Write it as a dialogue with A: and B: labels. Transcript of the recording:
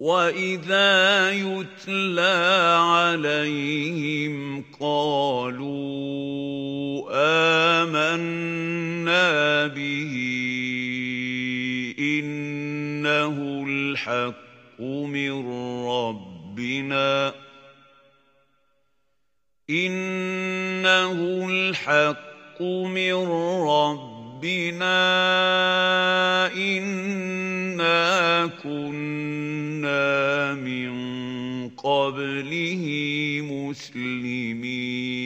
A: وَإِذَا يُتْلَىٰ عَلَيْهِمْ قَالُوا آمَنَّا بِهِ إِنَّهُ الْحَقُّ مِن رَّبِّنَا إِنَّا كُنَّا مِن قَبْلِهِ مُسْلِمِينَ